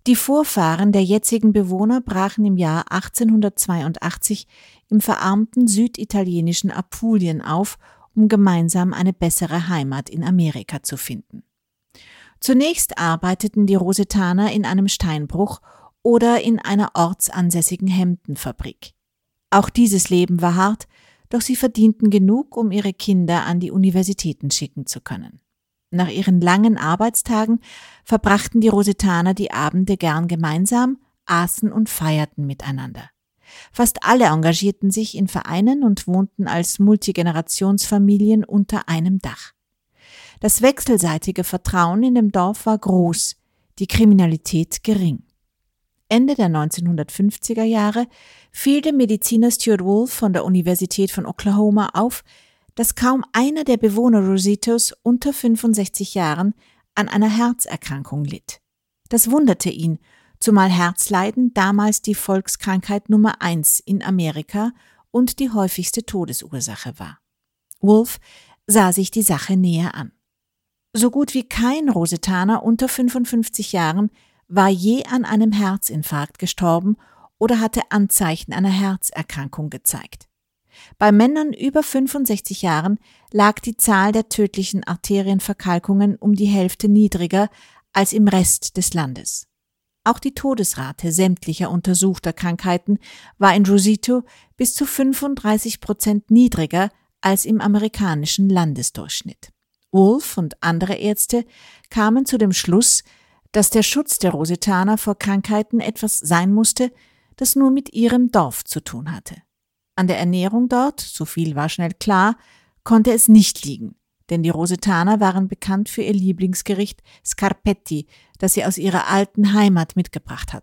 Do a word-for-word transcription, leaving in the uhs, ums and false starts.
Die Vorfahren der jetzigen Bewohner brachen im Jahr achtzehnhundertzweiundachtzig im verarmten süditalienischen Apulien auf, um gemeinsam eine bessere Heimat in Amerika zu finden. Zunächst arbeiteten die Rosetaner in einem Steinbruch oder in einer ortsansässigen Hemdenfabrik. Auch dieses Leben war hart, doch sie verdienten genug, um ihre Kinder an die Universitäten schicken zu können. Nach ihren langen Arbeitstagen verbrachten die Rosetaner die Abende gern gemeinsam, aßen und feierten miteinander. Fast alle engagierten sich in Vereinen und wohnten als Multigenerationsfamilien unter einem Dach. Das wechselseitige Vertrauen in dem Dorf war groß, die Kriminalität gering. Ende der neunzehnhundertfünfziger Jahre fiel dem Mediziner Stuart Wolf von der Universität von Oklahoma auf, dass kaum einer der Bewohner Rosetos unter fünfundsechzig Jahren an einer Herzerkrankung litt. Das wunderte ihn, zumal Herzleiden damals die Volkskrankheit Nummer eins in Amerika und die häufigste Todesursache war. Wolf sah sich die Sache näher an. So gut wie kein Rosetaner unter fünfundfünfzig Jahren war je an einem Herzinfarkt gestorben oder hatte Anzeichen einer Herzerkrankung gezeigt. Bei Männern über fünfundsechzig Jahren lag die Zahl der tödlichen Arterienverkalkungen um die Hälfte niedriger als im Rest des Landes. Auch die Todesrate sämtlicher untersuchter Krankheiten war in Roseto bis zu fünfunddreißig Prozent niedriger als im amerikanischen Landesdurchschnitt. Wolf und andere Ärzte kamen zu dem Schluss, dass der Schutz der Rosetaner vor Krankheiten etwas sein musste, das nur mit ihrem Dorf zu tun hatte. An der Ernährung dort, so viel war schnell klar, konnte es nicht liegen, denn die Rosetaner waren bekannt für ihr Lieblingsgericht Scarpetti, das sie aus ihrer alten Heimat mitgebracht hatten.